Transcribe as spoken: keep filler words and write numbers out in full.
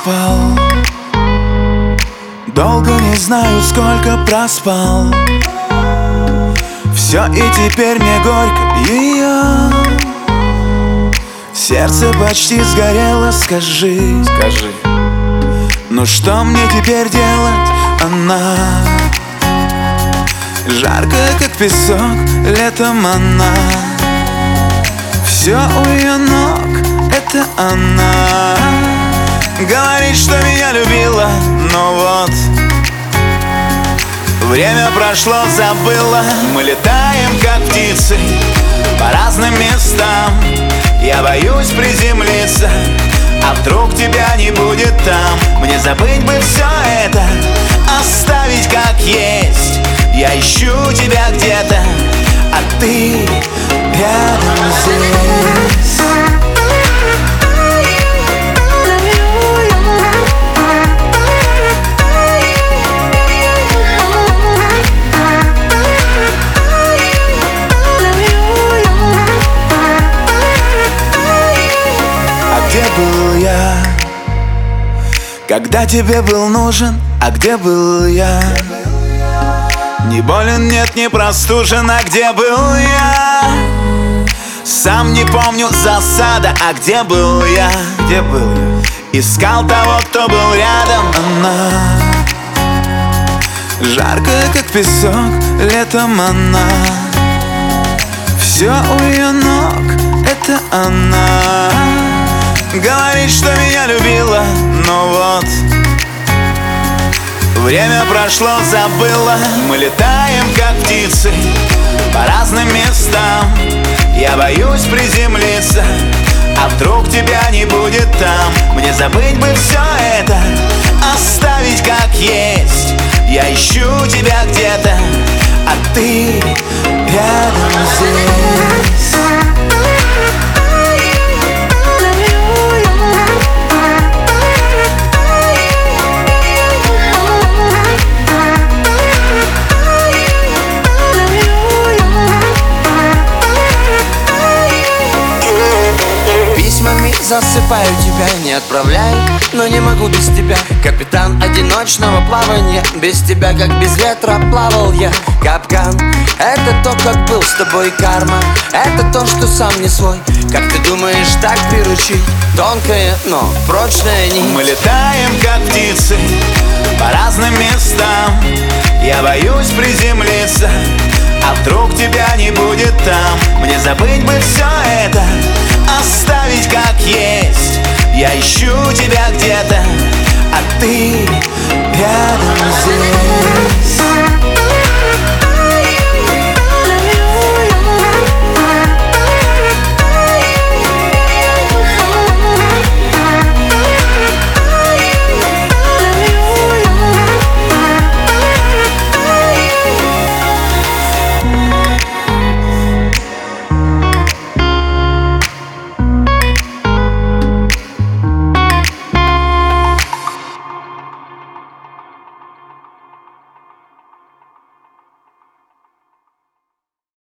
спал. Долго не знаю, сколько проспал. Все, и теперь мне горько ее. Сердце почти сгорело, скажи, Скажи, ну что мне теперь делать, она? Жаркая, как песок, летом она. Все у ее ног, это она. Говорит, что меня любила, но вот время прошло, забыла. Мы летаем, как птицы, по разным местам. Я боюсь приземлиться, а вдруг тебя не будет там. Мне забыть бы все это, оставить как есть. Я ищу тебя где-то, а ты рядом здесь. А где был я, когда тебе был нужен? А где был я? Не болен, нет, не простужен, а где был я? Сам не помню, засада, а где был я? где был я? Искал того, кто был рядом. Она жаркая, как песок, летом она. Все у ее ног, это она. Говорит, что меня любила, но вот время прошло, забыла. Мы летаем, как птицы, по разным местам. Я боюсь приземлиться, а вдруг тебя не будет там. Мне забыть бы все это, оставить как есть. Я ищу тебя где-то, а ты рядом здесь. Засыпаю тебя, не отправляй, но не могу без тебя. Капитан одиночного плавания, без тебя, как без ветра, плавал я. Капкан, это то, как был с тобой карма. Это то, что сам не свой. Как ты думаешь, так приручить? Тонкая, но прочная нить. Мы летаем, как птицы, по разным местам. Я боюсь приземлиться, а вдруг тебя не будет там. Мне забыть бы все это, оставить как есть. Я ищу тебя где-то, а ты